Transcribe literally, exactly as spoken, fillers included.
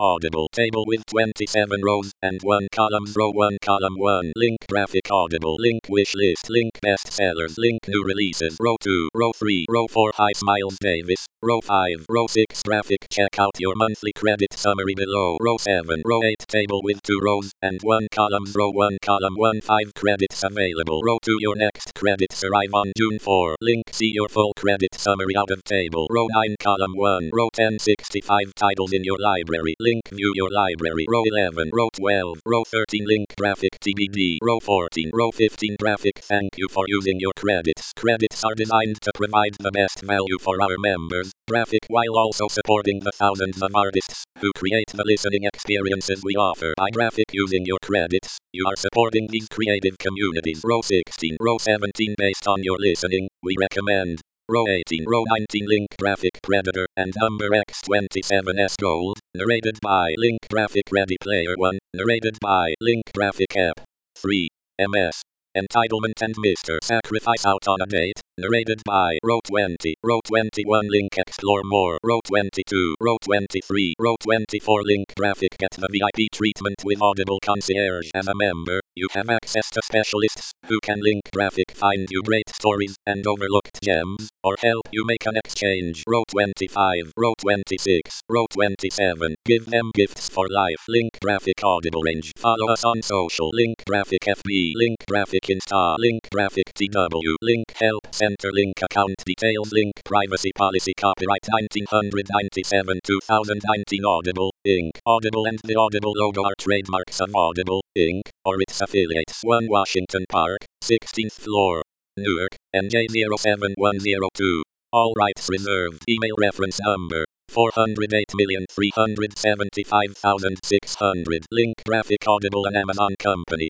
Audible. Table with twenty-seven rows and one columns. Row one, column one. Link graphic Audible. Link wish list. Link bestsellers. Link new releases. Row two. Row three. Row four. Hi Miles Davis. Row five. Row six. Graphic. Check out your monthly credit summary below. Row seven. Row eight. Table with two rows and one columns. Row one, column one. five credits available. Row two. Your next credits arrive on June fourth. Link see your full credit summary out of table. Row nine, column one. Row ten. sixty-five titles in your library. Link view your library. Row eleven. Row twelve. Row thirteen. Link graphic T B D. Row fourteen. Row fifteen. Graphic thank you for using your credits. Credits are designed to provide the best value for our members. Graphic while also supporting the thousands of artists who create the listening experiences we offer. By Graphic using your credits, you are supporting these creative communities. Row sixteen. Row seventeen. Based on your listening, we recommend. Row eighteen. Row nineteen. Link graphic Predator and Number X twenty-seven S Gold. Narrated by Link graphic Ready Player One. Narrated by Link graphic App three. M S. Entitlement and Mister Sacrifice Out on a Date. Narrated by Row twenty. Row twenty-one. Link explore more. Row twenty-two. Row twenty-three. Row twenty-four. Link graphic get the V I P treatment with Audible Concierge. As a member, you have access to specialists who can link graphic find you great stories and overlooked gems, or help you make an exchange. Row twenty-five. Row twenty-six. Row twenty-seven. Give them gifts for life. Link graphic Audible range. Follow us on social. Link graphic F B. Link graphic Insta. Link graphic T W. Link help center. Link account details. Link privacy policy. Copyright nineteen ninety-seven to twenty nineteen. Audible, Incorporated. Audible and the Audible logo are trademarks of Audible, Incorporated, or its affiliates. one Washington Park, sixteenth floor, Newark, N J zero seven one zero two. All rights reserved. Email reference number four hundred eight million three hundred seventy-five thousand six hundred. Link graphic Audible and Amazon Company.